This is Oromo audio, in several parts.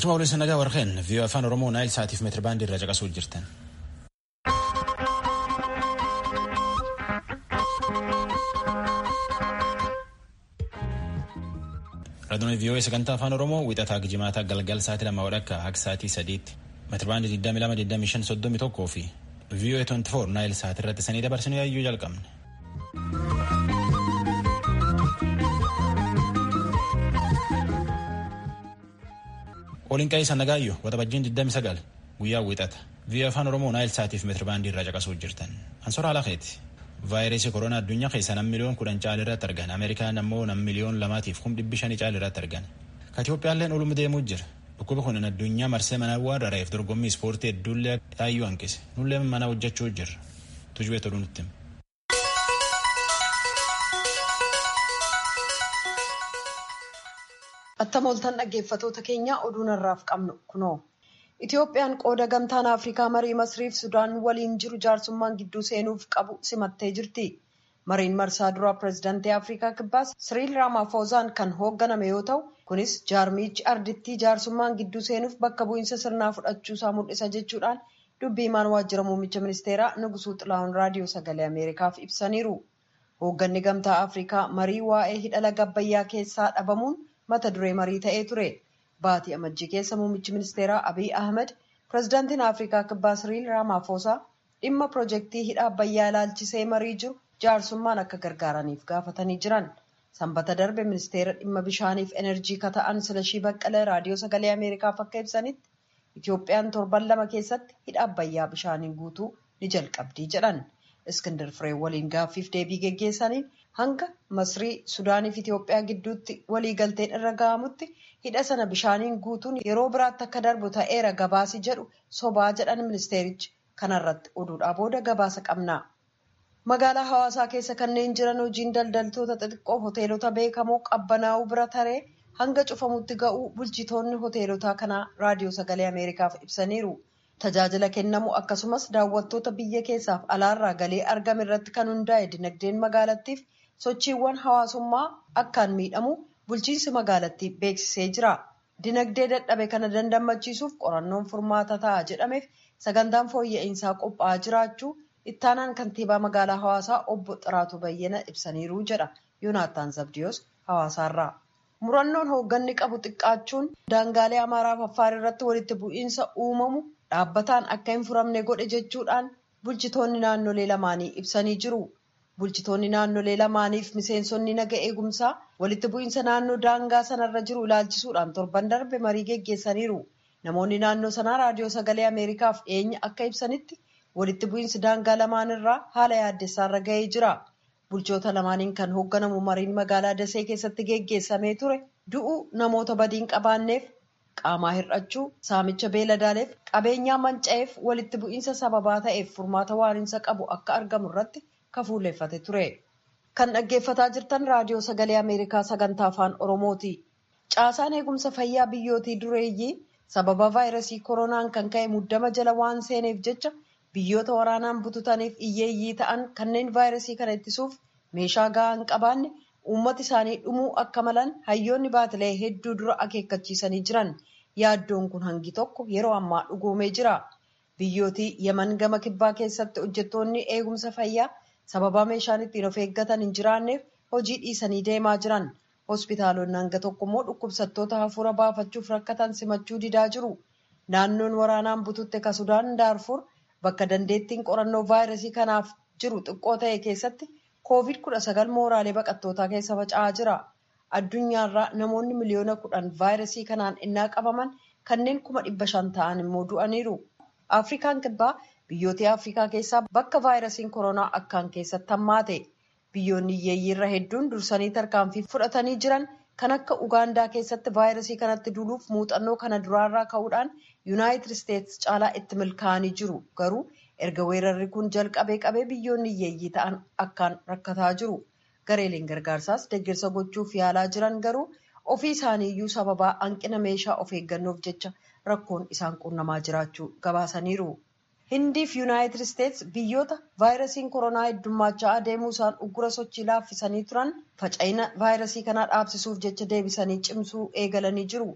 Galchuma waliin nagaa warqeen vii'oo afaan Oromoo Naayil Saatiif meetira baandii irra caqasuu jirtan. Raadiyoo vii'oo sagantaa afaan Oromoo wixataa Gijimaataa galgal sa'aatii 2 akka sa'aatii 3 meetira baandii 22-25-31 fi vii'oo 24 Naayil Saat irratti sanii dabarsanii yaayyuu jalqabne. Waliin qe'ee nagaayyoo waxabajjiin 29 guyyaa wixata vii'oo afaan Oromoo Naayil Saatiif meetira baandii irra caqasuu jirtan. Ansoora Alaaqeeti. Vaayirasii koronaa addunyaa keessa 1,000,000 caalirratti argan. Ameerikaan ammoo 1,200,500 caalirratti argan. Ka Itoophiyaalleen oluma deemuu jira. Dhukkubi kun addunyaa marsee mana waan rara'eef dorgommii ispoortii hedduullee yaayyuu hanqise. Nullee mana hojjechuu jirra. Tujubee toluu nutti hima. Attamoltan dhaggeeffatoota keenya oduu narraaf qabnu kunoo. Itoophiyaan qooda gamtaan Afrikaa marii Masriif Sudaan waliin jiru jaarsummaan gidduu seenuuf qabu simattee jirti. Mariin marsaa duraa pireezidaantii Afrikaa Kibbaas Siriil Raamaafozaan kan hoogganame yoo ta'u, kunis jaarmichi ardittii jaarsummaan gidduu seenuuf bakka bu'iinsa sirnaa fudhachuusaa mul'isa jechuudhaan dubbii himaan waajjira muummicha ministeeraa Nugusuu Xilaahun raadiyoo sagalee Ameerikaaf ibsaniiru. Hoogganni gamtaa Afrikaa marii waa'ee hidha laga Abbayyaa keessaa dhabamuun mata duree marii ta'ee ture. Baatii amajjii keessa muummichi ministeeraa Abiy Ahmed pireezidaantiin Afrikaa Kibbaa Siriil Raamaafosaa dhimma piroojeektii hidha Abbayyaa ilaalchisee marii jiru jaarsummaan akka gargaaraniif gaafatanii jiran. Sanbata darbe ministeera dhimma bishaaniif enerjii kata'an Silashii Baqqalee raadiyoo sagalee Ameerikaaf akka ibsanitti Itoophiyaan torban 2 keessatti hidha Abbayyaa bishaaniin guutuu ni jalqabdii jedhan. Iskindar Firee waliin gaaffiif deebii geggeessaniin hanga Masrii Sudaaniif Itoophiyaa gidduutti waliigalteen irra ga'amutti hidha sana bishaaniin guutuun yeroo biraatti akka darbu ta'eera gabaasi jedhu sobaa jedhan ministeerichi. Kanarratti oduudhaa booda gabaasa qabna. Magaalaa Hawaasaa keessa kanneen jiran hojiin daldaltoota xixiqqoo hoteelota beekamoo qabbanaa'uu bira taree hanga cufamutti ga'uu bulchitoonni hoteelotaa kanaa raadiyoo sagalee Ameerikaaf ibsaniiru. Tajaajila kennamu akkasumas daawwattoota biyya keessaaf alaarraa galii argame irratti kan hundaa'e dinagdeen magaalattiif sochiiwwan hawaasummaa akkaan miidhamu bulchiinsi magaalattii beeksisee jira. Dinagdee dadhabe kana dandamachiisuuf qorannoon furmaata ta'a jedhameef sagantaan fooyya'insaa qophaa'aa jiraachuu ittaanaan kantiibaa magaalaa Hawaasaa obbo Xiraatu Bayyana ibsaniiru jedha Yoonaataan Zabdiyoos Hawaasaarraa. Murannoon hoogganni qabu xiqqaachuun daangaalee Amaaraa fi Affaar irratti walitti bu'iinsa uumamu dhaabbataan akka hin furamne godhe jechuudhaan bulchitoonni naannolee lamaanii ibsanii jiru. Bulchitoonni naannolee lamaaniif miseensonni naga eegumsaa walitti bu'iinsa naannoo daangaa sanarra jiru ilaalchisuudhaan torban darbe marii geggeessaniiru. Namoonni naannoo sanaa raadiyoo sagalee Ameerikaaf dhiyeenya akka ibsanitti walitti bu'iinsi daangaa lamaanirraa haala yaaddessaarra ga'ee jira. Bulchoota lamaaniin kan hoogganamu mariin magaalaa Dasee keessatti geggeessamee ture du'uu namoota badiin qabaanneef qaamaa hir'achuu saamicha beeladaaleef qabeenyaa manca'eef walitti bu'iinsa sababaa ta'eef furmaata waariinsa qabu akka argamu irratti kafuulleeffate ture. Kan dhaggeeffataa jirtan raadiyoo sagalee Ameerikaa sagantaa afaan Oromooti. Caasaan eegumsa fayyaa biyyootii dureeyyii sababa vaayirasii koronaan kan ka'e muddama jala waan seeneef jecha biyyoota waraanaan bututaniif hiyyeeyyii ta'an kanneen vaayirasii kana ittisuuf meeshaa gahaa hin qabaanne uummata isaanii dhumuu akka malan hayyoonni baatilee hedduu dura akeekkachiisanii jiran. Yaaddoon kun hangi tokko yeroo ammaa dhugoomee jira. Biyyootii Yaman gama kibbaa keessatti hojjettoonni eegumsa fayyaa sababa meeshaan ittiin of eeggatan hin jiraanneef hojii dhiisanii deemaa jiran. Hospitaalonni hanga tokko immoo dhukkubsattoota hafuura baafachuuf rakkatan simachuu didaa jiru. Naannoon waraanaan bututte ka Sudaan Daarfur bakka dandeettiin qorannoo vaayirasii kanaaf jiru xiqqoo ta'e keessatti COVID-19 mooraalee baqattootaa keessa faca'aa jira. Addunyaarraa namoonni miliyoona 10 vaayirasii kanaan innaa qabaman kanneen 500,000 ta'an immoo du'aniiru. Afrikaan kibbaa biyyoota Afrikaa keessaa bakka vaayirasiin koronaa akkaan keessatti hammaate. Biyyoonni hiyyeeyyiirra hedduun dursanii tarkaanfii fudhatanii jiran kan akka Ugaandaa keessatti vaayirasii kanatti duuluuf muuxannoo kana duraarraa ka'uudhaan Yuunaayitid Isteetsi caalaa itti milkaa'anii jiru. Garuu erga weerarri kun jalqabee biyyoonni hiyyeeyyii ta'an akkaan rakkataa jiru. Gareeleen gargaarsaas deeggarsa gochuuf yaalaa jiran garuu ofii isaaniiyyuu sababaa hanqina meeshaa of eeggannoof jecha rakkoon isaan qunnamaa jiraachuu gabaasaniiru. Hindii fi Yuunaayitid Isteetsi biyyoota vaayirasiin koronaa heddummachaa adeemuu isaan uggura sochii laaffisanii turan faca'ina vaayirasii kanaa dhaabsisuuf jecha deebisanii cimsuu eegalanii jiru.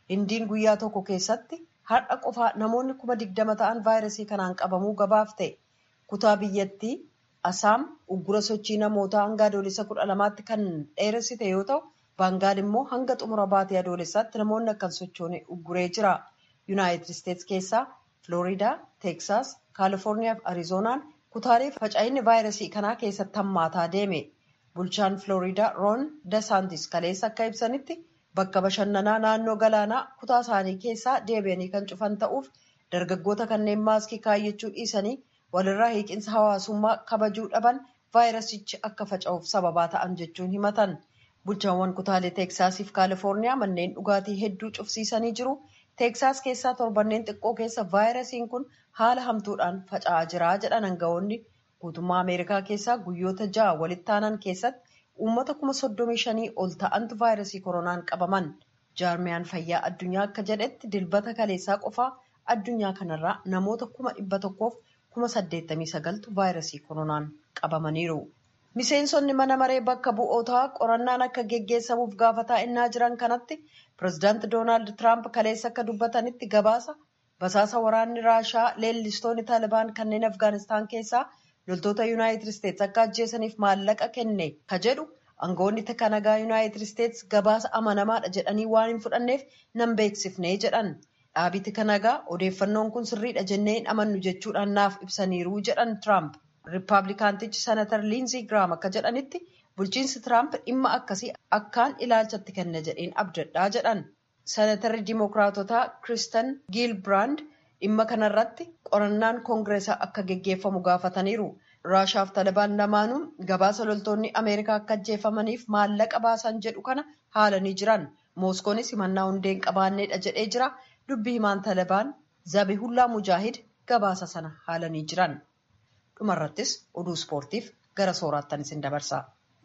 Hindiin guyyaa tokko keessatti har'a qofaa namoonni 20,000 ta'an vaayirasii kanaan qabamuu gabaafte. Kutaa biyyattii Asaam uggura sochii namootaa hanga adoolessa 12tti kan dheeressite yoo ta'u, Baangaal immoo hanga xumura baatii adoolessaatti namoonni akka hin sochoone ugguree jira. Yuunaayitid Isteets keessaa Filooriidaa, Teeksaas, Kaalifoorniyaa fi Arizoonaan kutaalee faca'inni vaayirasii kanaa keessatti hammaataa deeme. Bulchaan Filooriidaa Roon Dasaantis kaleessa akka ibsanitti bakka bashannanaa naannoo galaanaa kutaa isaanii keessaa deebi'anii kan cufan ta'uuf dargaggoota kanneen maaskii kaayyachuu dhiisanii walirraa hiiqinsa hawaasummaa kabajuu dhaban vaayirasichi akka faca'uuf sababaa ta'an jechuun himatan. Bulchaawwan kutaalee Teeksaasii fi Kaalifoorniyaa manneen dhugaatii hedduu cufsiisanii jiru. Teeksaas keessaa torbanneen xiqqoo keessa vaayirasiin kun haala hamtuudhaan faca'aa jira jedhan aangawoonni. Guutummaa Ameerikaa keessaa guyyoota 6 walitti aanan keessatti uummata 35,000 ol ta'antu vaayirasii koronaan qabaman. Jaarmiyaan fayyaa addunyaa akka jedhetti dilbata kaleessaa qofaa addunyaa kanarraa namoota 189,000tu vaayirasii koronaan qabamaniiru. Miseensonni mana maree bakka bu'ootaa qorannaan akka geggeessamuuf gaafataa innaa jiran kanatti pireezidaanti Doonaald Tiraamp kaleessa akka dubbatanitti gabaasa basaasa waraanni Raashaa leellistoonni Taalibaan kanneen Afgaanistaan keessaa loltoota Yuunaayitid Isteets akka ajjeesaniif maallaqa kenne ka jedhu aangawoonni tika nagaa Yuunaayitid Isteets gabaasa amanamaadha jedhanii waan hin fudhanneef nan beeksifnee jedhan. Dhaabii tika nagaa odeeffannoon kun sirriidha jennee hin amannu jechuudhaan naaf ibsaniiru jedhan Tiraamp. Riippaabilikaantichi Senatar Liinzii Giraam akka jedhanitti bulchiinsi Tiraamp dhimma akkasii akkaan ilaalchatti kenna jedheen abdadhaa jedhan. Senatarri Dimookiraatotaa Kiristen Giilbiraand dhimma kanarratti qorannaan koongireesaa akka geggeeffamu gaafataniiru. Raashaa fi Taalibaan lamaanuu gabaasa loltoonni Ameerikaa akka ajjeefamaniif maallaqa baasan jedhu kana haalanii jiran. Mooskoonis himannaa hundee hin qabaanneedha jedhee jira. Dubbii himaan Taalibaan Zabihullaa Mujaahid gabaasa sana haalanii jiran. Dhumarrattis oduu ispoortiif gara sooraattan isin dabarsa.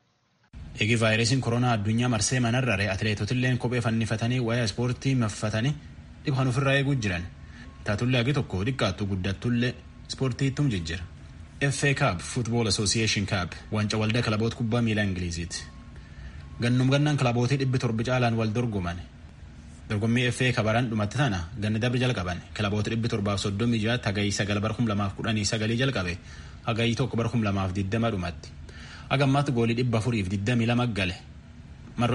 Eegi vaayirasiin koronaa addunyaa marsee manarrare atileetotilleen kophee fannifatanii wayaa ispoortii maffatanii dhibhan ofirraa eeguu jiran. Taatullee hagi tokko xiqqaattu guddattullee ispoortiittum jijjira. FA Cup Football Association Cup wanca waldaa kilaboota kubbaa miilaa Ingiliziiti. Gannaan kilabootii 700 caalaan wal dorgoman. Dorgommii FA kabaraan dhumatti tana ganni darbe jalqaban kilaboota 736 hagayii 9/2019 jalqabe hagayii 1/2020 dhumatti. Hagammaatti goolii 422 gale. Marroo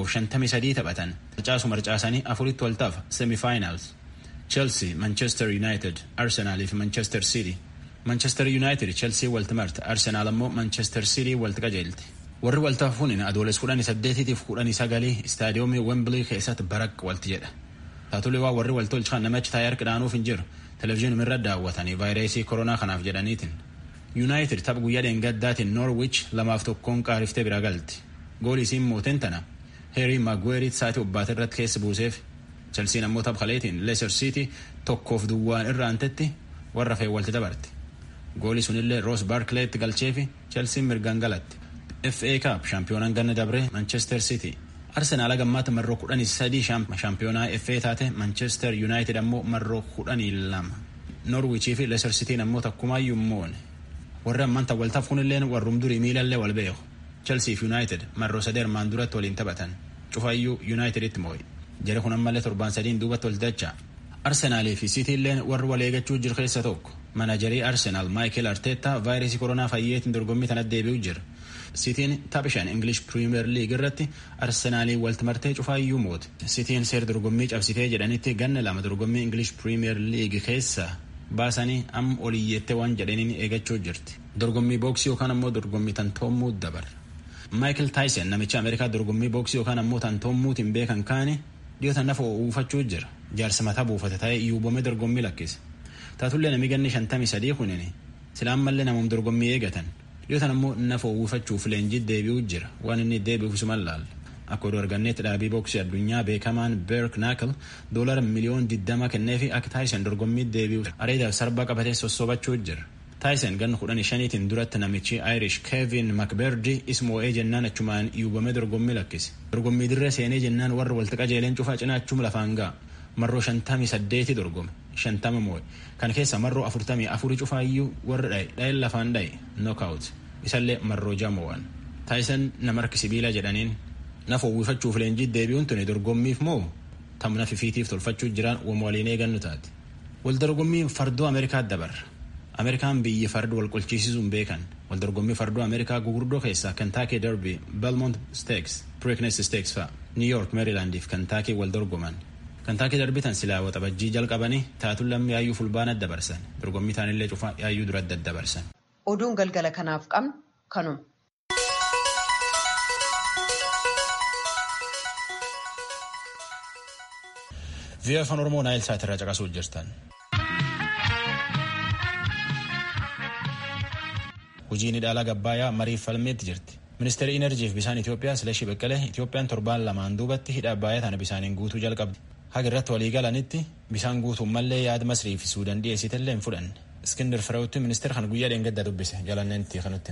153 taphatan. Marcaasanii afuritti wal taaf semi-finals. Chelsea, Manchester United, Arsenal fi Manchester City. Manchester United Chelsea walti marti, Arsenal ammoo Manchester City walti qajeelti. Warri waltaafuun adoolessa 18 fi 19 istaadiyoomii Wembley keessatti baraq walti jedha. Taatulee waa warri waltolchaan namichi taa'ee harkidhaanuuf hin jiru. Televezyiinii irra daawwatanii vaayirasii koronaa kanaaf jedhaniitiin. United tapha guyyaa dheengaddaatiin Norwich 2-1 qaariftee bira galti. Goolii isiin mooteen tana Harry Maguire sa'aatii obbaate irratti keessa buuseef. Chelsea ammoo tapha kaleetiin Leicester City 1-2 irra aantetti warra fee walti dabarte. Goolii sunillee Ross Barkleytti galcheefi Chelsea mirgaan galatti. FA Cup shaampiyoonaan ganna dabre Manchester City. Arsenal gammaata marroo 13 shaampiyoonaa FA taate Manchester United ammoo marroo 12. Norwich fi Leicester City ammoo takkumaayyuu moone. Warri ammaanta waltaaf kunilleen warrum durii miilallee wal beeku. Chelsea fi United marroo 3 armaan duratti waliin taphatan. Cufaayyuu United itti moo'e. Jara kun ammallee 7-3 duubatti wal dacha. Arsenal fi City illeen warri wal eegachuu jiru keessa tokko. Manajarii Arsenal Michael Arteta vaayirasii koronaa fayyeetiin dorgommii tana deebi'uu jira. Cityin taphishan English Premier League irratti Arsenalii walti martee cufaayyuu moote. Cityin seer dorgommii cabsitee jedhanitti ganna 2 dorgommii English Premier League keessa baasanii am oliyyeettee waan jedhaniin eegachuu jirti. Dorgommii booksii yookaan ammoo dorgommii tantoomuu dabar. Michael Tyson namicha Ameerikaa dorgommii booksii yookaan ammoo tantoommuutiin beekan kaane dhiyoota nafa uffachuu jira. Jaarsa mataa buufate ta'ee yuubame dorgommii lakkise. Taatullee namni ganni 53 kunini silaan mallee namoom dorgommii eegatan. Dhiyootaan ammoo nafa uwwifachuuf leenjii deebi'uu jira waan inni deebi'uuf suma laal. Akka oduu arganneetti dhaabii booksii addunyaa beekamaan Bare Knuckle $20 miliyoona 20 kenneefi akka Tyson dorgommii deebi'uuf areedaaf sarbaa qabatee sossobachuu jira. Tyson ganna 15tiin duratti namichi Irish Kevin McBurdy ismoo'ee jennaan achumaan yuubame dorgommii lakkise. Dorgommii dirree seenee jennaan warra walti qajeeleen cufaa cinaachum lafaan ga'a. Marroo 58 dorgome 50 moo'e. Kan keessa marroo 44 cufaayyuu warra dha'e lafaan dha'e knockout isallee marroo 6 moo'an. Tyson nama harki sibiila jedhaniin nafa uwwifachuuf leenjii deebi'uun tuni dorgommiif moo tamna fifiitiif tolfachuu jiran waliin eegannu taate. Waldorgommiin fardoo Ameerikaa dabarra. Ameerikaan biyyi farda wal qolchiisisuun beekan. Waldorgommii fardoo Ameerikaa gugurdoo keessaa Kentucky Derby, Belmont Stakes, Preakness Stakes fa'a New York, Maryland fi Kentucky waldorgoman. Kentucky Derby tan silaa waxabajjii jalqabanii taatuun lammii yaayyuu fulbaana dabarsan. Dorgommii taanillee cufaa yaayyuu dura dabarsan. Oduun galgala kanaaf qabnu kanuma. VOA Afaan Oromoo Naayil Saat irraa caqasuu jirtan. Hojiin hidha Gabbayaa mariif falmeetti jirti. Ministeerri Inerjii fi Bishaan Itoophiyaa Silashii Beqqalee Itoophiyaan torbaan lamaan duubatti hidha Abbayyaa tana bisaaniin guutuu jalqabdi. Haga irratti walii galanitti bishaan guutuun mallee yaada Masrii fi Suudaan dhiyeessitellee hin fudhanne. Iskindir Fireewutti ministeera kan guyyaa dheengadda dubbise jalanneetti kanutti.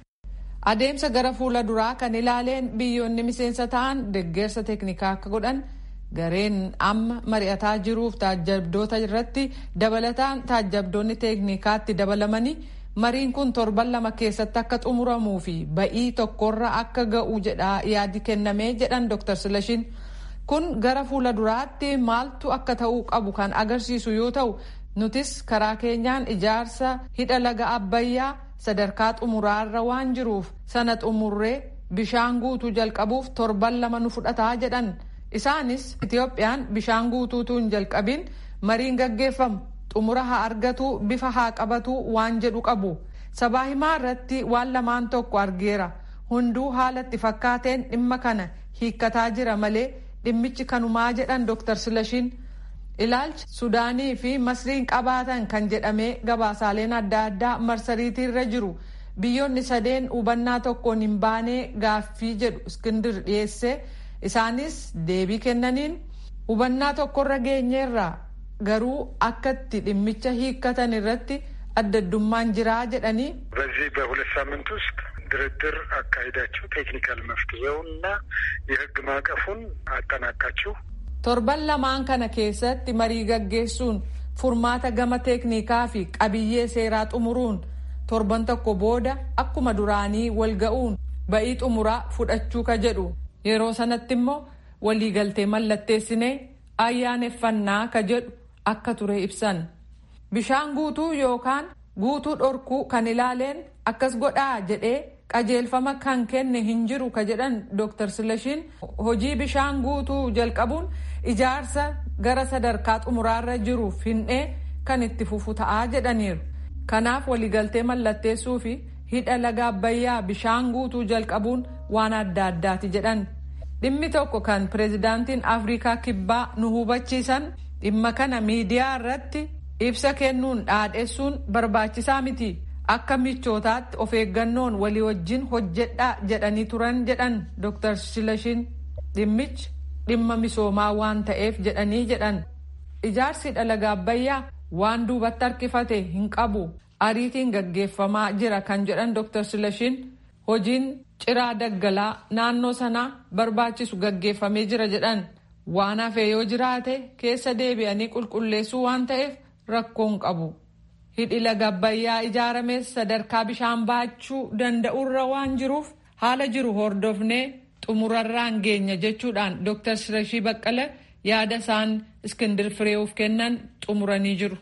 Adeemsa gara fuula duraa kan ilaaleen biyyoonni miseensa ta'an deeggarsa teeknikaa akka godhan gareen amma mari'ataa jiruuf taajjabdoota irratti dabalataan taajjabdoonni teeknikaatti dabalamanii mariin kun torban lama keessatti akka xumuramuu fi ba'ii tokkorra akka ga'u jedha yaadi kennamee jedhan Dr. Silashiin. Kun gara fuula duraatti maaltu akka ta'uu qabu kan agarsiisu yoo ta'u nutis karaa keenyaan ijaarsa hidha laga Abbayyaa sadarkaa xumuraarra waan jiruuf sana xumurree bishaan guutuu jalqabuuf torban lama nu fudhataa jedhan. Isaanis Itoophiyaan bishaan guutuutu hin jalqabin mariin gaggeeffamu xumura haa argatu bifa haa qabatu waan jedhu qabu. Sabaa himaa irratti waan lamaan tokko argeera. Hunduu haalatti fakkaateen dhimma kana hiikkataa jira malee dhimmichi kanumaa jedhan Dr. Silashiin. Ilaalchi Sudaanii fi Masriin qabaatan kan jedhamee gabaasaaleen adda addaa marsariitiirra jiru. Biyyoonni sadeen hubannaa tokkoon hin baanee gaaffii jedhu Iskindir dhiyeesse. Isaanis deebii kennaniin hubannaa tokkorra geenyeerra garuu akkatti dhimmicha hiikkatan irratti addaddummaan jiraa jedhanii. በዚህ በሁለት ሳምንት ውስጥ ድርድር አካሂዳችሁ ቴክኒካል መፍትሄውና የህግ ማዕቀፉን አጠናቃችሁ torban lamaan kana keessatti marii gaggeessuun furmaata gama teeknikaa fi qabiyyee seeraa xumuruun torban tokko booda akkuma duraanii wal ga'uun ba'ii xumuraa fudhachuu ka jedhu. Yeroo sanatti immoo waliigaltee mallatteessinee ayyaaneffannaa ka jedhu akka ture ibsan. Bishaan guutuu yookaan guutuu dhorkuu kan ilaaleen akkas godhaa jedhee qajeelfama kan kenne hin jiru ka jedhan Dr. Silashiin hojii bishaan guutuu jalqabuun ijaarsa gara sadarkaa xumuraarra jiruuf hindhee kan itti fufu ta'aa jedhaniiru. Kanaaf waliigaltee mallatteessuu fi hidha laga Abbayyaa bishaan guutuu jalqabuun waan adda addaati jedhan. Dhimmi tokko kan pireezidaantiin Afrikaa Kibbaa nu hubachiisan dhimma kana miidiyaa irratti ibsa kennuun dhaadheessuun barbaachisaa miti. Akka michootaatti of eeggannoon walii wajjin hojjedhaa jedhanii turan jedhan Dr. Silashiin. Dhimmichi dhimma misoomaa waan ta'eef jedhanii jedhan. Ijaarsi hidha laga Abbayyaa waan duubatti harkifate hin qabu. Ariitiin gaggeeffamaa jira kan jedhan Dr. Silashiin hojiin ciraa daggalaa naannoo sanaa barbaachisu gaggeeffamee jira jedhan. Waan hafee yoo jiraate keessa deebi'anii qulqulleessuu waan ta'eef rakkoon qabu. Hidhi laga Abbayyaa ijaarames sadarkaa bishaan baachuu danda'urra waan jiruuf haala jiru hordofnee xumurarraan geenya jechuudhaan Dr. Silashii Baqqala yaada isaan Iskindir Fireewuf kennan xumuranii jiru.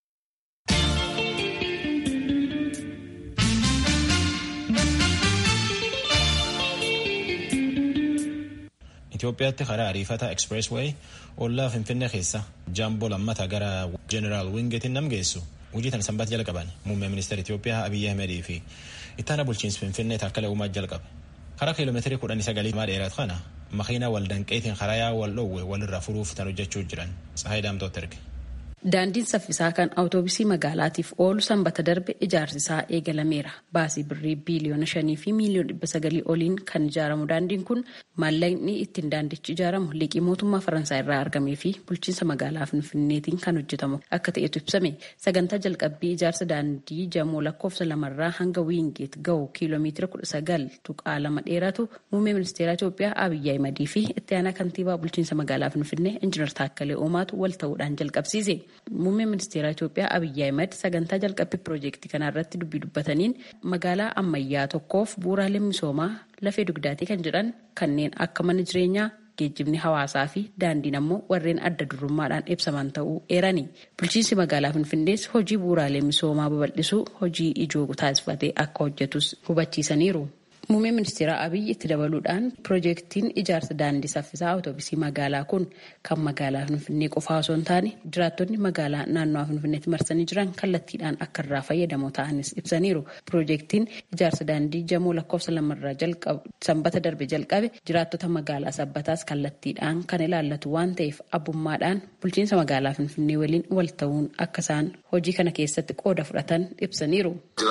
Itoophiyaatti karaa ariifataa Expressway ollaa Finfinnee keessa jaamboo lammata gara Jeneraal Wingeetiin nam geessu. Hojii tan sanbata jalqaban muummee ministeera Itoophiyaa Abiyyi Ahmedii fi ittaana bulchiinsa Finfinnee Taakkalaa Uumaa jalqabe. Karaa kiiloomeetirii 19 dheeratu kana makiina waldanqeetiin karaa yaa wal dhoowwe walirraa furuuf tan hojjechuu jiran. Tsahaay Daamtooti erge. Daandiin saffisaa kan awutoobisii magaalaatiif oolu sanbata darbe ijaarsi isaa eegalameera. Baasii birrii biiliyoona 5 fi miiliyoona 900 oliin kan ijaaramu daandiin kun maallaqni ittiin daandichi ijaaramu liqii mootummaa Faransaay irraa argamee fi bulchiinsa magaalaa Finfinneetiin kan hojjetamu akka ta'etu ibsame. Sagantaa jalqabbii ijaarsa daandii jamoo lakkoofsa 2 hanga Wiingeet ga'u kiiloomeetira 19.2 dheeratu muummee ministeera Itoophiyaa Abiyyi Ahmedii fi itti aanaa kantiibaa bulchiinsa magaalaa Finfinnee Injiinar Taakkalee Uumaatu wal ta'uudhaan jalqabsiise. Muummee ministeera Itoophiyaa Abiyyi Ahmed sagantaa jalqabbii piroojeektii kanarratti dubbataniin magaalaa ammayyaa tokkoof bu'uuraaleen misoomaa lafee dugdaatii kan jedhan kanneen akka mana jireenyaa, geejjibni hawaasaa fi daandiin ammoo warreen adda durummaadhaan ibsaman ta'uu eerani. Bulchiinsi magaalaa Finfinnees hojii bu'uuraalee misoomaa babal'isuu hojii ijoo taasifatee akka hojjetus hubachiisaniiru. Muummeen ministeeraa Abiyyi itti dabaluudhaan piroojeektiin ijaarsa daandii saffisaa awutoobisii magaalaa kun kan magaalaa Finfinnee qofaa osoo hin taane jiraattonni magaalaa naannoo Finfinneetti marsanii jiran kallattiidhaan akka irraa fayyadamoo ta'anis ibsaniiru. Piroojeektiin ijaarsa daandii Jamoo lakkoofsa 2 jalqabu sanbata darbe jalqabe jiraattota magaalaa Sabbataas kallattiidhaan kan ilaallatu waan ta'eef abbummaadhaan bulchiinsa magaalaa Finfinnee waliin wal ta'uun akka isaan hojii kana keessatti qooda fudhatan ibsaniiru.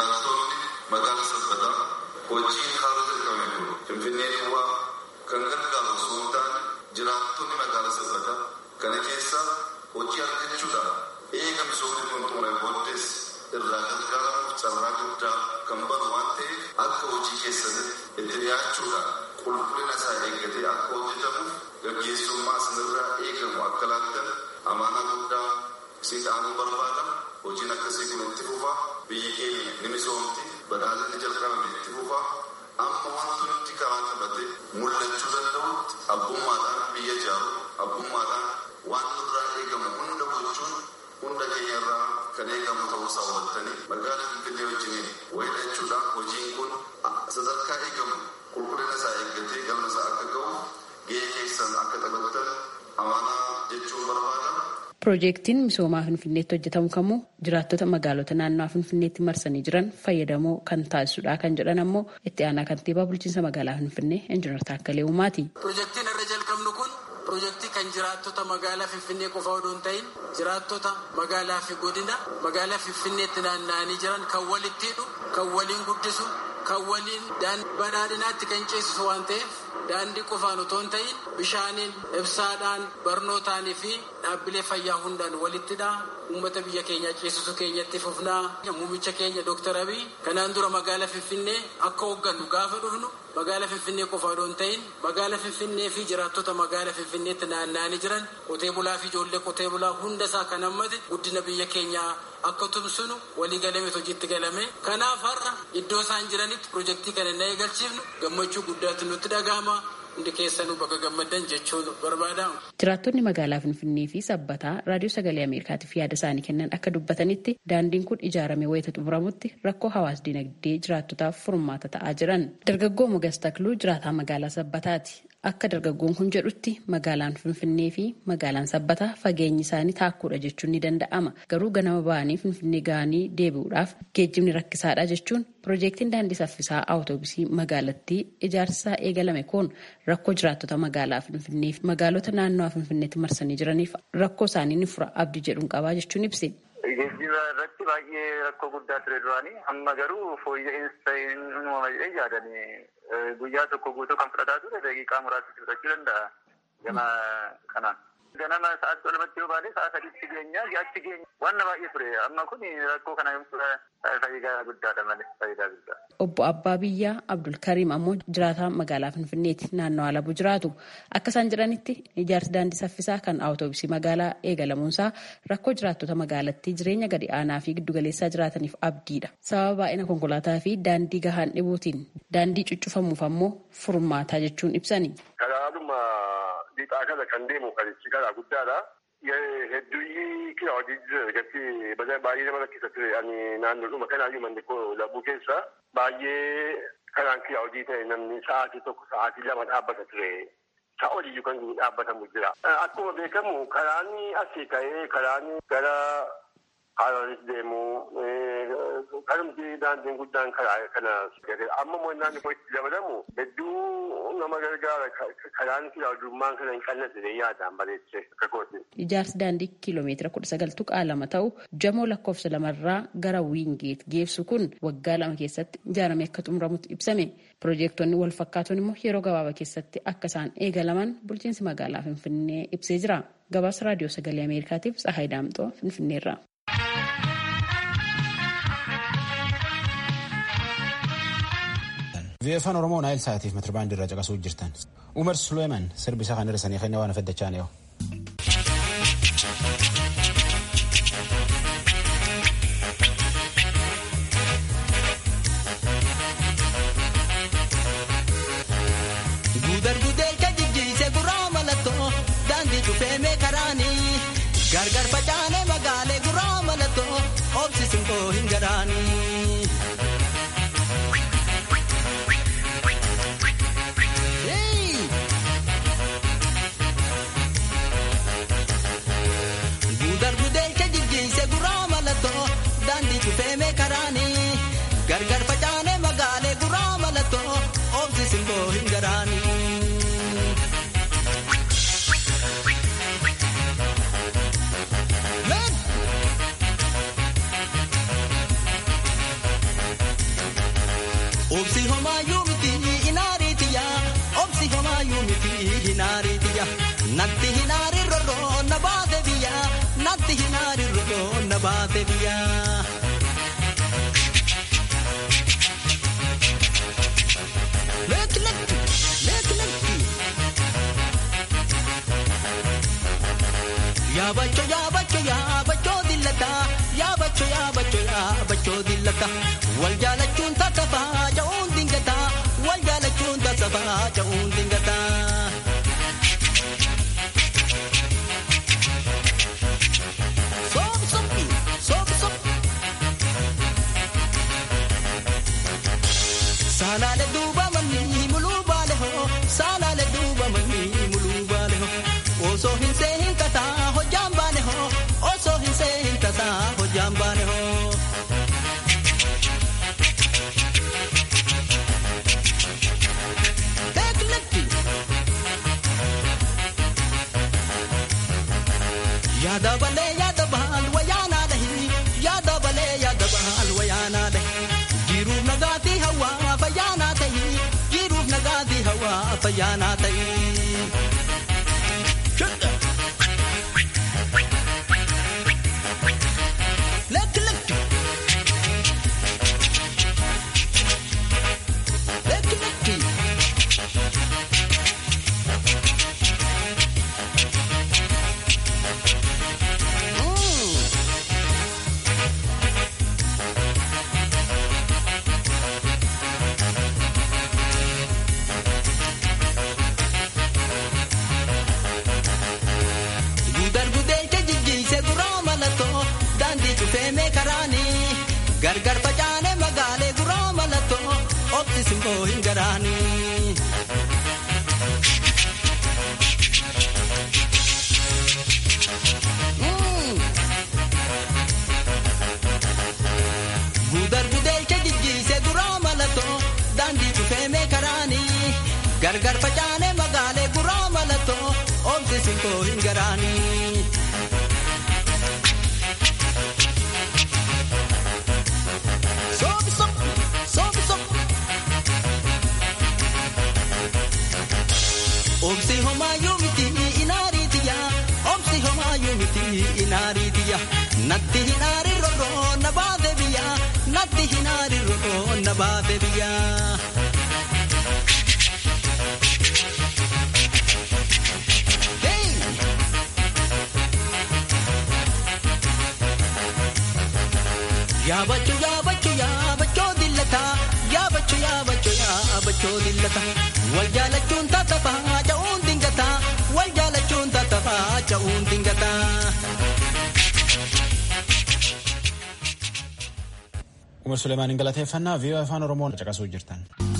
Piroojeektiin misoomaa Finfinneetti hojjetamu kamuu jiraattota magaalota naannoo Finfinneetti marsanii jiran fayyadamoo kan taasisudha kan jedhan ammoo itti aanaa kantiibaa bulchiinsa magaalaa Finfinnee Injiinar Taakkalee Uumaati. Piroojeektiin irra jalqabnu kun piroojeektii kan jiraattota magaalaa Finfinnee qofa odoo hin ta'in jiraattota magaalaa fi godina magaalaa Finfinneetti naanna'anii jiran kan walitti hidhu, kan waliin guddisu, kan waliin badhaadhinaatti kan ceesisu waan ta'eef daandii qofaan otoo hin ta'in bishaaniin, ibsaadhaan, barnootaanii fi dhaabbilee fayyaa hundaan walittidha. Uummata biyya keenya ceesisuu keenyatti fufnaa. Muummicha keenya Dr. Abiy kanaan dura magaalaa Finfinnee akka hooggannu gaafa dhufnu magaalaa Finfinnee qofa odoo hin ta'in magaalaa Finfinnee fi jiraattota magaalaa Finfinneetti naanna'anii jiran qotee bulaa fi ijoollee qotee bulaa hundasaa kan hammate guddina biyya keenyaa akka tumsinu walii galamee hojiitti galame. Kanaaf har'a iddoo isaan jiranitti piroojeektii kana na eegalchiifnu gammachuu guddaatu nutti dhaga'ama. Hundi keessanuu bakka gammadan jechuun barbaadamu. Jiraattonni magaalaa Finfinnee fi Sabbataa raadiyoo sagalee Ameerikaatiif yaada isaanii kennan akka dubbatanitti daandiin kun ijaaramee wayita xumuramutti rakkoo hawaas-dinagdee jiraattotaaf furmaata ta'aa jiran. Dargaggoo Mogas Takluu jiraataa magaalaa Sabbataati. Akka dargaggoon kun jedhutti magaalaan Finfinnee fi magaalaan Sabbataa fageenyi isaanii taakkuudha jechuun ni danda'ama. Garuu ganama ba'anii Finfinnee ga'anii deebi'uudhaaf geejjibni rakkisaadha jechuun piroojeektiin daandii saffisaa awutoobisii magaalattii ijaarsisaa eegalame kun rakkoo jiraattota magaalaa Finfinnee fi magaalota naannoo Finfinneetti marsanii jiraniif rakkoo isaanii ni fura abdii jedhuun qabaa jechuun ibse. Geejjiba irratti baay'ee rakkoo guddaa ture duraanii amma garuu fooyya'insa uumama jedhee yaadanii guyyaa tokko guutuu kan fudhataa ture daqiiqaa muraasa fudhachuu danda'a gama kanaan. Ganama sa'aatti olumatti yoo baale sa'a sadiitti geenya achi geenya waan baay'ee ture amma kun rakkoo kana faayidaa guddaadha malee faayidaa guddaa. Obbo Abbaa Biyyaa Abdul Kariim ammoo jiraataa magaalaa Finfinneeti naannoo Alabuu jiraatu. Akka isaan jedhanitti ijaarsi daandii saffisaa kan awutoobisii magaalaa eegalamuunsaa rakkoo jiraattota magaalattii jireenya gadi aanaa fi giddugaleessaa jiraataniif abdiidha. Sababa baay'ina konkolaataa fi daandii gahaan dhibuutiin daandii cuccufamuuf ammoo furmaataa jechuun ibsani. Lixaa kana kan deemu kanichi karaa guddaadha. Hedduu kira hojii jira baay'ee nama rakkisa ture ani naannoodhuma kanaayyuu manni koo Labuu keessa baay'ee kanaan kira hojii ta'e namni sa'aatii tokko sa'aatii lama dhaabbata ture. Sa'a oliyyuu kan dhaabbatamu jira. Akkuma beekamu karaan asii ka'ee karaan gara Haaranis deemu kanumti daandiin guddaan karaa kana amma immoo naanni koo itti dabalamu hedduu nama gargaara karaan kilaadummaan kana hin qannasine yaadaan bareechee akka kooti. Ijaarsi daandii kiiloomeetira 19.2 ta'u Jamoo lakkoofsa 2 gara Wiingeet geessu kun waggaa 2 keessatti ijaaramee akka xumuramutti ibsame. Piroojeektonni wal fakkaatoon immoo yeroo gabaabaa keessatti akka isaan eegalaman bulchiinsi magaalaa Finfinnee ibsee jira. Gabaasa raadiyoo sagalee Ameerikaatiif Tsahaay Daamxoo Finfinneerraa. Afaan Oromoo Naayil Saatiif metirbaandii irraa caqasuu jirtan. Umar Suleeman sirbisa kan hir'isanii kennee waan afaddachaa nee'oo. Gudar gudar ka jijjiise gurraama gargar facaane magaalee guraa mallattoo obsisin koo hin garaanii. Darbudeelcha jijjiise guraa mallattoo daandii cufeeme karaanii gargar facaane magaalee guraa mallattoo obsisin koo hin garaanii. Obsi homaayyuu miti inaariitiyaa obsi homaayyuu miti inaariitiyaa natti hinaari rorroo na baate biyyaa natti hinaari rorroo na baate biyyaa. Leeki leeki leeki leeki yaabacho yaabacho yaabachoo dillata yaabacho yaabacho yaabachoo dillata wal jaalachuun taasifaa ja'uun dingata wal jaalachuun taasifaa ja'uun dingata. Salale duuba manni muluu baale hoo salale duuba manni muluu baale hoo osoo hin seehin tataa hojjaan baane hoo osoo hin seehin tataa hojjaan baane hoo. Teekletti yaada balee yaada baal wayaanaa dahi yaada balee yaada baal wayaanaa dahi jiruuf nagaatii hawaa fayyaanaa ta'i jiruuf nagaatii hawaa fayyaanaa ta'i. Lekki lekki lekki lekki gargar facaane magaalee guraa mallattoo obsisin koo hin garaanii. Darbudeelcha jijjiise guraa mallattoo daandii cufeeme karaanii gargar facaane magaalee guraa mallattoo obsisin koo hin garaanii. Obsi homaayyuu miti inaariitiyaa obsi homaayyuu miti inaariitiyaa natti hinaari rorroo na baate biyyaa natti hinaari rorroo na baate biyyaa. Yaabacho yaabacho yaabachoo dillata yaabacho yaabacho yaabachoo dillata wal jaalachuun taasifaa ja'uun dingata wal jaalachuun taasifaa ja'uun dingata. Umar Suleemaanin galateeffannaa VOA Afaan Oromoon caqasuu jirtan.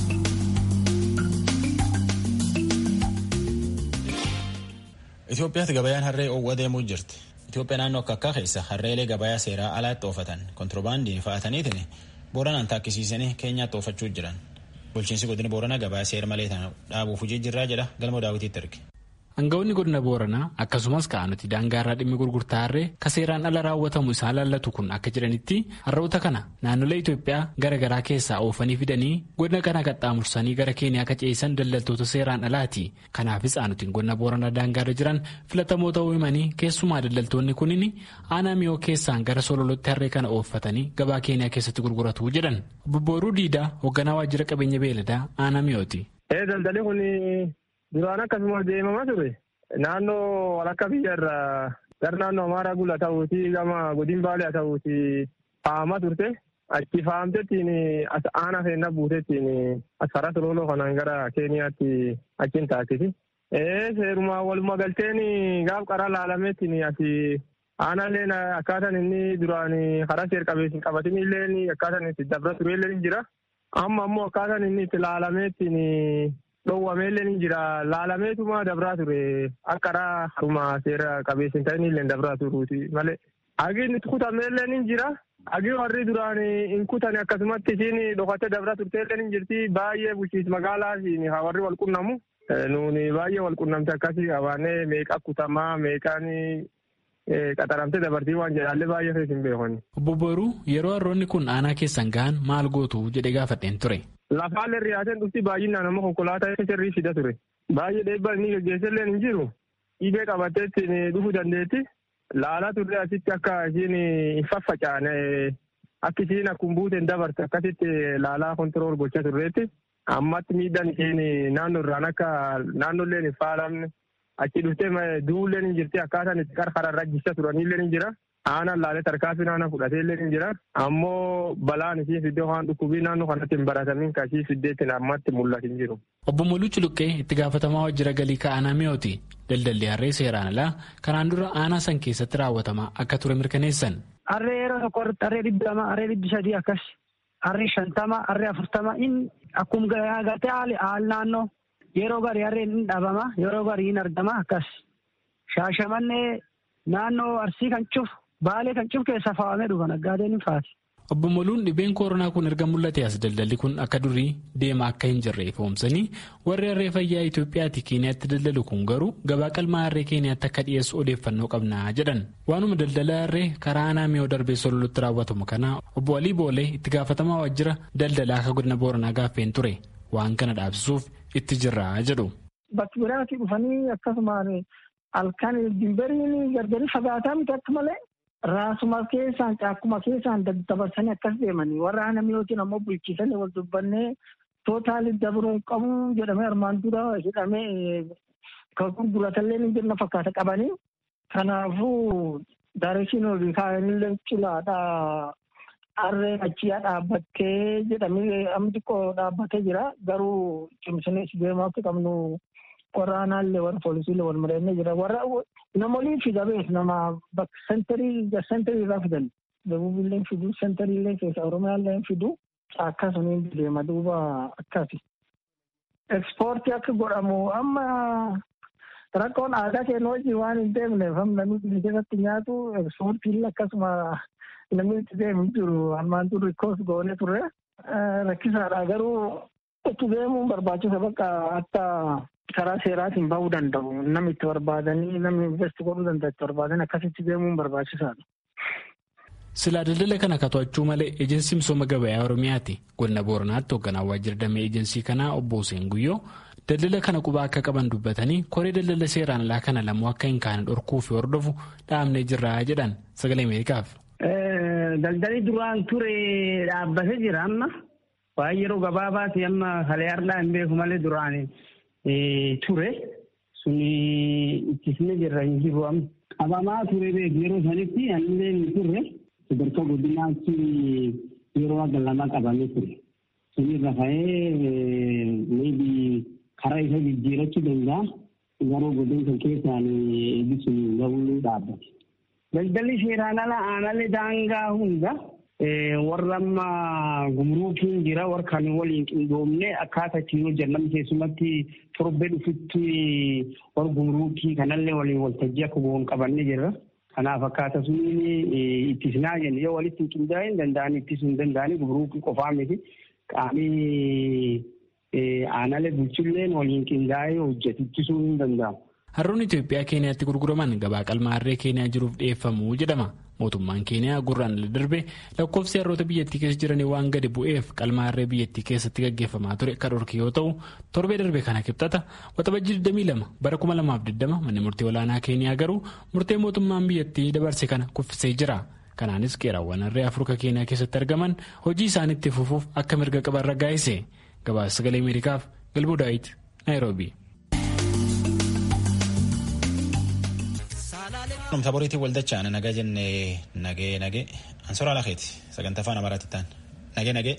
Itoophiyaatti gabayaan harree oowwa deemuu jirti. Itoophiyaa naannoo akka keessa harreelee gabayaa seeraa alaatti oofatan kontiroobaandii fa'ataniitiin Booranaan taakkisiisanii Keenyaatti oofachuu jiran. Bulchiinsi godina Booranaa gabayaa seera malee dhaabuuf hojii jirraa jedha Galmoo Daawitiitti erge. Aangawoonni godina Booranaa akkasumas ka'anuti daangaarraa dhimmi gurgurtaa harree ka seeraan ala raawwatamu isaan laallatu kun akka jedhanitti harroota kana naannolee Itoophiyaa gara garaa keessaa oofanii fidanii godina kana qaxxaamursanii gara Keeniyaa akka ce'isan daldaltoota seeraan alaati. Kanaafis aanutiin godina Booranaa daangaarra jiran filatamoo ta'uu himanii keessumaa daldaltoonni kunniin aanaa miyoo keessaan gara sololotti harree kana ooffatanii gabaa Keeniyaa keessatti gurguratu jedhan. Bobbooruu Diidaa hoogganaa waajjira qabeenya beeladaa aanaa miyooti. Duraan akkasumas deemamaa ture naannoo walakka biyyarraa gara naannoo Amaaraa Gula ta'uutii gama godin Baalee ta'uutii faamaa turte achi faamtettiin as aanaa feennaa buutettiin as karaa sololoo kanaan gara Keeniyaatti achiin taakkisi. Seerumaa walumaa galteen gaaf qaraa laalameettiin asii Aanaaleen akkaataan inni duraan karaa seera qabeessin qabatin illee akkaataan itti dabra ture illee ni jira. Amma ammoo akkaataan inni itti laalameettiin dhoowwamee illee ni jira. Laalameetuma dabraa ture akka karaa haruma seera qabeessin ta'in illee dabraa turuuti malee. Agiin itti kutamee illee ni jira. Agii warri duraan hin kutane akkasumatti isiin dhokattee dabraa turtee illee ni jirti. Baay'ee bulchiinsa magaalaa warri wal qunnamu. Nuuni baay'ee wal qunnamte akkasii qabaannee meeqa kutamaa meeqaan qaxaramtee dabartii waan jedhaallee baay'ee fees hin beekonni. Obbo Booruu yeroo harroonni kun aanaa keessan gahan maal gootu jedhee gaafadheen ture. Lafaallee riyaateen dhufti baay'inaan amma konkolaataa sirrii fida ture. Baay'ee dheebbaa inni geggeessallee hin jiru. Dhibee qabattee ittiin dhufuu dandeetti. Laalaa turre asitti akka ishiin hin faffacaane akka ishiin akkuma buuteen dabarte akkasitti laalaa kontirool gochaa turreetti. Ammatti miidhaan isheen naannoo irraan akka naannoolleen hin faalamne achi dhuftee duulleen hin jirti akkaataan itti qarqara rajjisa turanillee ni jira. Aanaan laalee tarkaanfii naannoo fudhateellee ni jira. Ammoo balaan isheen fiddee waan dhukkubii naannoo kanatti hin baratamin kan isheen fiddeetti ammatti mul'atu hin jiru. Obbo Muluu Culuqqee itti gaafatamaa waajjira galii ka'aanaa mi'ooti. Daldalli harree seeraan alaa kanaan dura aanaa san keessatti raawwatamaa akka ture mirkaneessan. Harree yeroo tokko harree 200 harree 300 akkas harree 50 harree 40 akkuma gartee haal naannoo yeroo garii harreen hin dhabama yeroo garii hin argama akkas Shaashamannee naannoo Arsii kan cufu Baalee kan cufu keessa faawamee dhufa naggaadeen hin faati. Obbo Moluun dhibeen koronaa kun erga mul'ate as daldalli kun akka durii deema akka hin jirre ifoomsanii warri harree fayyaa Itoophiyaatti Keeniyaatti daldalu kun garuu gabaa qalmaa harree Keeniyaatti akka dhiyeessu odeeffannoo qabnaa jedhan. Waanuma daldala harree karaa aanaa mi'oo darbee sololutti raawwatamu kana obbo Alii Boolee itti gaafatamaa waajjira daldalaa akka godina Booranaa gaaffeen ture waan kana dhaabsisuuf itti jirra jedhu. Bakki biraatti dhufanii akkasumaan halkan dimberiin gargari fagaataa miti akka malee. Raasuma keessaan caakkuma keessaan dabarsanii akkas deemanii warra aanaa mi'ootiin ammoo bulchiisanii wal dubbannee tootaalii dabaluun qabu jedhamee armaan dura jedhamee kan gurguratallee ni jirna fakkaata qabanii. Kanaafuu daareshiin olii kaa'anillee cilaadhaa harreen achiyaa dhaabbattee jedhamee amma xiqqoo dhaabbatee jira garuu cimsinee deemaa akka qabnu warra aanaallee warra poolisiillee wal mari'annee jira warra. Namoonni fidabees nama bakka sentarii irraa fidan dabuubillee fidu sentariillee keessa oromiyaallee fidu akkasumas deema duuba akkasi. Ekspoortii akka godhamu amma rakkoon aadaa keenya hojii waan hin deemneef namni biyya keessatti nyaatu ekspoortiillee akkasuma namni itti deemu jiru armaan dur rikkoos goonee turre rakkisaadha garuu itti deemuun barbaachisa bakka akka. Karaa seeraatiin bahuu danda'u namni itti barbaadanii namni investi godhuu danda'u itti barbaadan akkasitti deemuun barbaachisaadha. Silaa daldala kana to'achuu malee ejensiin misooma gabayaa Oromiyaati. Godina Booranaatti hoogganaa waajjira damee ejensii kanaa obbo Hussein Guyyoo daldala kana qubaa akka qaban dubbatanii koree daldala seeraan alaa kana lamuu akka hin kaane dhorkuu fi hordofu dhaabnee jirra jedhan sagalee Ameerikaaf. Daldalli duraan ture dhaabbatee jira amma waan yeroo gabaabaati amma haleerraa hin beeku malee duraanii. Ture suni ittisne jirra hin jiru qabamaa ture beeku yeroo sanitti anillee hin turre sadarkaa godinaatti yeroo akka lama qabamee ture suni rafa'ee maybe karaa isa jijjiirachuu danda'a garuu godina kan keessaan eebbisuun gahuu dhaabbate. Daldalli seeraan ala aanaalee daangaa hunda. Warra amma gumruukiin jira warra kan waliin qindoomne akkaataa ittiin hojjennan keessumatti torbee dhufutti warra gumruukii kanallee waliin waltajjii akka goon qabannee jirra. Kanaaf akkaataa sun ittisinaa jenna yoo walitti hin qindaa'e hin danda'anii ittisuu hin danda'anii gumruukii qofaa miti qaamii aanaalee bulchulleen waliin qindaa'ee hojjetu ittisuu hin danda'amu. Harroon Itoophiyaa Keeniyaatti gurguraman gabaa qalmaa harree Keeniyaa jiruuf dhiyeeffamuu jedhama. Mootummaan Keeniyaa gurraan darbe lakkoofsi harroota biyyattii keessa jiranii waan gadi bu'eef qalmaa harree biyyattii keessatti gaggeeffamaa ture kan dhorke yoo ta'u torbee darbe kana kibxata waxabajjii 22 bara 2020 manni murtii olaanaa Keeniyaa garuu murtee mootummaan biyyattii dabarse kana kuffisee jira. Kanaanis qeeraawwan harree Afrikaa Keeniyaa keessatti argaman hojii isaaniitti fufuuf akka mirga qaban raggaasise. Gabaasa sagalee Ameerikaaf Galbuu Daawit Naayiroobii. Namta boriitiin waldachaan nagaa jennee nagee ansoraa lakeeti sagantaa afaan Amaaraatti ta'an nagee.